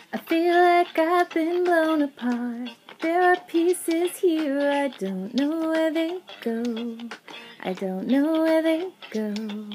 I feel like I've been blown apart. There are pieces here, I don't know where they go. I don't know where they go.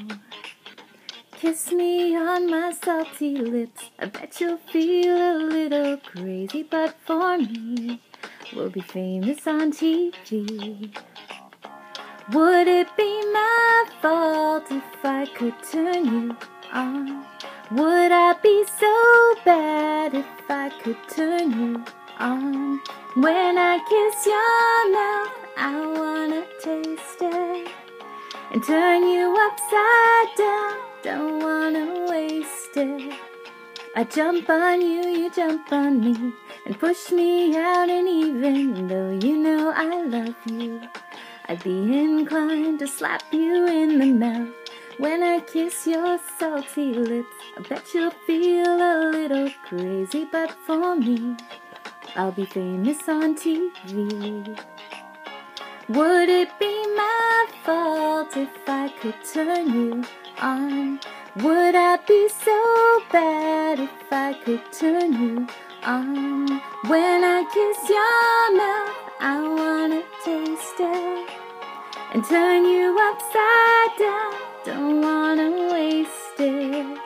Kiss me on my salty lips. I bet you'll feel a little crazy, but for me, we'll be famous on TV. Would it be my fault if I could turn you on? Would I be so bad if I could turn you on? When I kiss your mouth, I wanna taste it and turn you upside down, don't wanna waste it. I jump on you, you jump on me, and push me out, and even though you know I love you, I'd be inclined to slap you in the mouth. When I kiss your salty lips, I bet you'll feel a little crazy, but for me, I'll be famous on TV. Would it be my fault if I could turn you on? Would I be so bad if I could turn you on? When I kiss your mouth, I wanna taste it and turn you upside down, don't wanna waste it.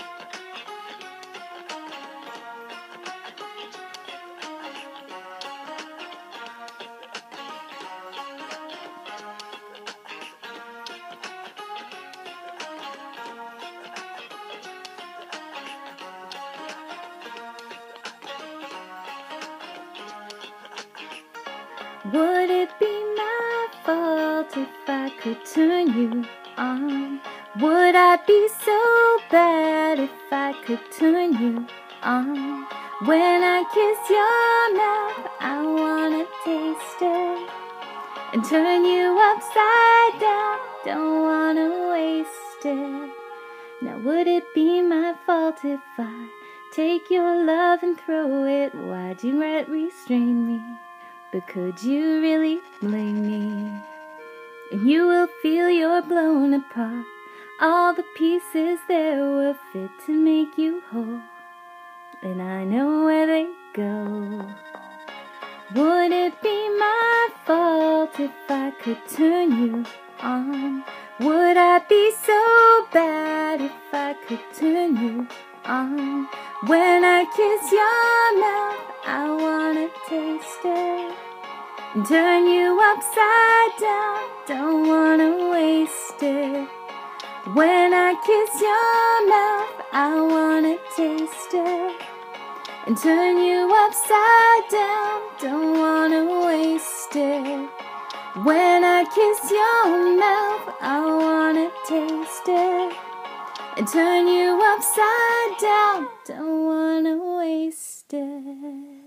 Would it be my fault if I could turn you on? Would I be so bad if I could turn you on? When I kiss your mouth, I wanna taste it and turn you upside down, don't wanna waste it. Now would it be my fault if I take your love and throw it? Why'd you restrain me? But could you really blame me? And you will feel you're blown apart. All the pieces there were fit to make you whole, and I know where they go. Would it be my fault if I could turn you on? Would I be so bad if I could turn you on? When I kiss your mouth, I wanna taste it and turn you upside down, don't wanna waste it. When I kiss your mouth, I wanna taste it and turn you upside down, don't wanna waste it. When I kiss your mouth, I wanna taste it and turn you upside down, don't wanna waste it.